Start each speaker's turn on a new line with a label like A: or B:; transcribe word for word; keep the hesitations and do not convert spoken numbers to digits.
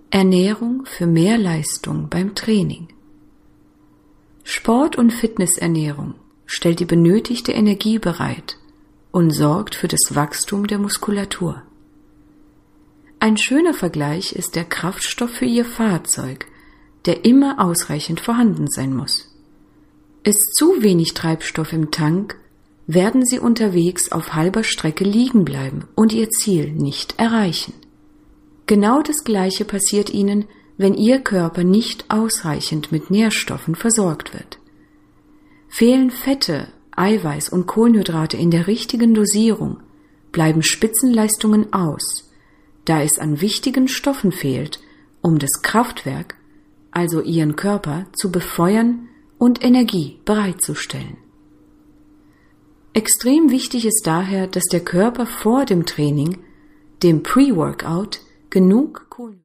A: Ernährung für mehr Leistung beim Training. Sport- und Fitnessernährung stellt die benötigte Energie bereit und sorgt für das Wachstum der Muskulatur. Ein schöner Vergleich ist der Kraftstoff für Ihr Fahrzeug, der immer ausreichend vorhanden sein muss. Ist zu wenig Treibstoff im Tank, werden Sie unterwegs auf halber Strecke liegen bleiben und Ihr Ziel nicht erreichen. Genau das Gleiche passiert Ihnen, wenn Ihr Körper nicht ausreichend mit Nährstoffen versorgt wird. Fehlen Fette, Eiweiß und Kohlenhydrate in der richtigen Dosierung, bleiben Spitzenleistungen aus, da es an wichtigen Stoffen fehlt, um das Kraftwerk, also Ihren Körper, zu befeuern und Energie bereitzustellen. Extrem wichtig ist daher, dass der Körper vor dem Training, dem Pre-Workout, genug Kohlenhydrate